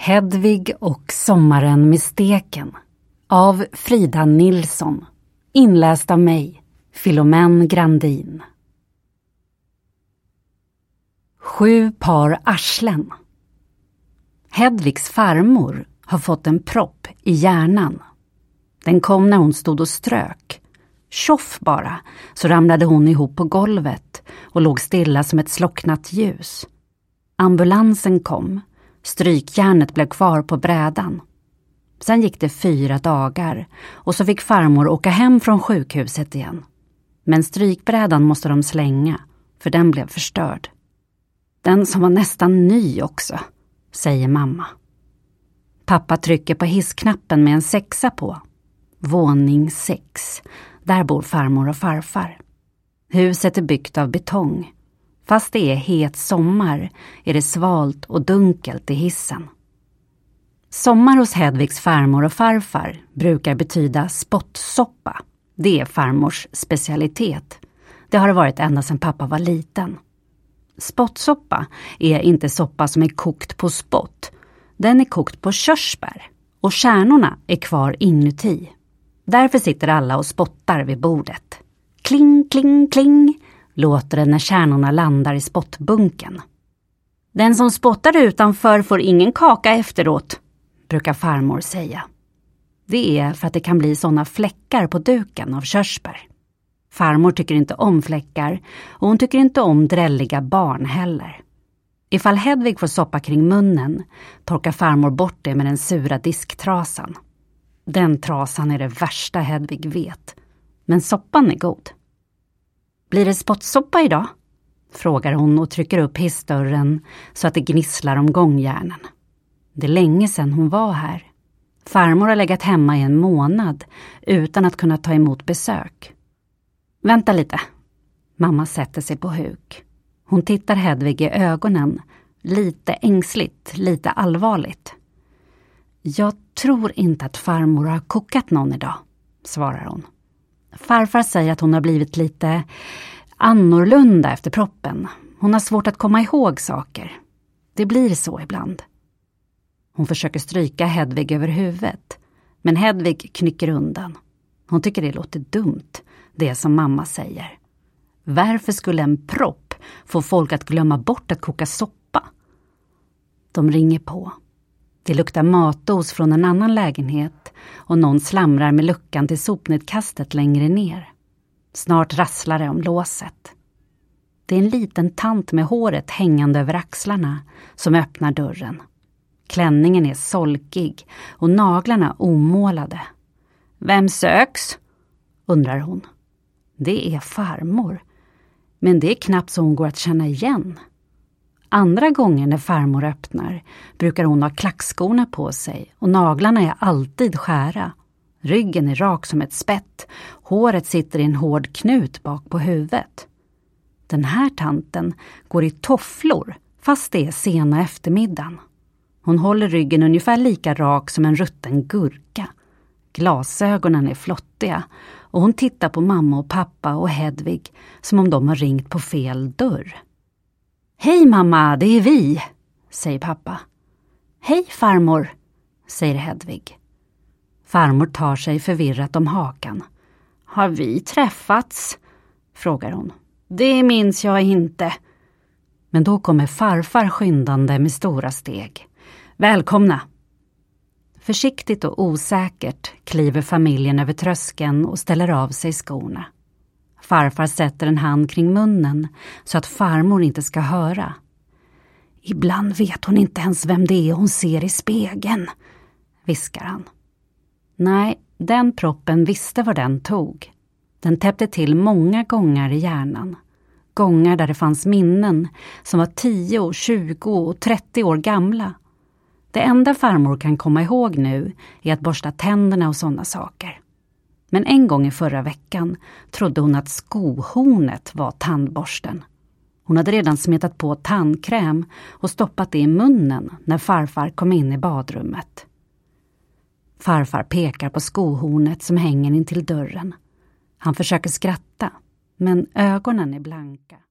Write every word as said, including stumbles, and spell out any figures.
Hedvig och sommaren med steken av Frida Nilsson, inläst av mig, Filomen Grandin. Sju par arslen. Hedvigs farmor har fått en propp i hjärnan. Den kom när hon stod och strök. Tjoff bara, så ramlade hon ihop på golvet och låg stilla som ett slocknat ljus. Ambulansen kom. Strykjärnet blev kvar på brädan. Sen gick det fyra dagar och så fick farmor åka hem från sjukhuset igen. Men strykbrädan måste de slänga, för den blev förstörd. Den som var nästan ny också, säger mamma. Pappa trycker på hissknappen med en sexa på. Våning sex. Där bor farmor och farfar. Huset är byggt av betong. Fast det är het sommar är det svalt och dunkelt i hissen. Sommar hos Hedvigs farmor och farfar brukar betyda spottsoppa. Det är farmors specialitet. Det har det varit ända sedan pappa var liten. Spottsoppa är inte soppa som är kokt på spott. Den är kokt på körsbär och kärnorna är kvar inuti. Därför sitter alla och spottar vid bordet. Kling, kling, kling låter det när kärnorna landar i spottbunken. Den som spottar utanför får ingen kaka efteråt, brukar farmor säga. Det är för att det kan bli sådana fläckar på duken av körsbär. Farmor tycker inte om fläckar och hon tycker inte om drälliga barn heller. Ifall Hedvig får soppa kring munnen torkar farmor bort det med den sura disktrasan. Den trasan är det värsta Hedvig vet, men soppan är god. Blir det spottsoppa idag? Frågar hon och trycker upp hissdörren så att det gnisslar om gångjärnen. Det är länge sedan hon var här. Farmor har legat hemma i en månad utan att kunna ta emot besök. Vänta lite. Mamma sätter sig på huk. Hon tittar Hedvig i ögonen, lite ängsligt, lite allvarligt. Jag tror inte att farmor har kokat någon idag, svarar hon. Farfar säger att hon har blivit lite annorlunda efter proppen. Hon har svårt att komma ihåg saker. Det blir så ibland. Hon försöker stryka Hedvig över huvudet. Men Hedvig knycker undan. Hon tycker det låter dumt, det som mamma säger. Varför skulle en propp få folk att glömma bort att koka soppa? De ringer på. Det luktar matos från en annan lägenhet och någon slamrar med luckan till sopnedkastet längre ner. Snart rasslar det om låset. Det är en liten tant med håret hängande över axlarna som öppnar dörren. Klänningen är solkig och naglarna omålade. Vem söks? Undrar hon. Det är farmor. Men det är knappt så hon går att känna igen. Andra gånger när farmor öppnar brukar hon ha klackskorna på sig och naglarna är alltid skära. Ryggen är rak som ett spett. Håret sitter i en hård knut bak på huvudet. Den här tanten går i tofflor fast det är sena eftermiddagen. Hon håller ryggen ungefär lika rak som en rutten gurka. Glasögonen är flottiga och hon tittar på mamma och pappa och Hedvig som om de har ringt på fel dörr. Hej mamma, det är vi, säger pappa. Hej farmor, säger Hedvig. Farmor tar sig förvirrat om hakan. Har vi träffats? Frågar hon. Det minns jag inte. Men då kommer farfar skyndande med stora steg. Välkomna! Försiktigt och osäkert kliver familjen över tröskeln och ställer av sig skorna. Farfar sätter en hand kring munnen så att farmor inte ska höra. Ibland vet hon inte ens vem det är hon ser i spegeln, viskar han. Nej, den proppen visste vad den tog. Den täppte till många gånger i hjärnan. Gånger där det fanns minnen som var tio, tjugo och trettio år gamla. Det enda farmor kan komma ihåg nu är att borsta tänderna och sådana saker. Men en gång i förra veckan trodde hon att skohornet var tandborsten. Hon hade redan smetat på tandkräm och stoppat det i munnen när farfar kom in i badrummet. Farfar pekar på skohornet som hänger in till dörren. Han försöker skratta, men ögonen är blanka.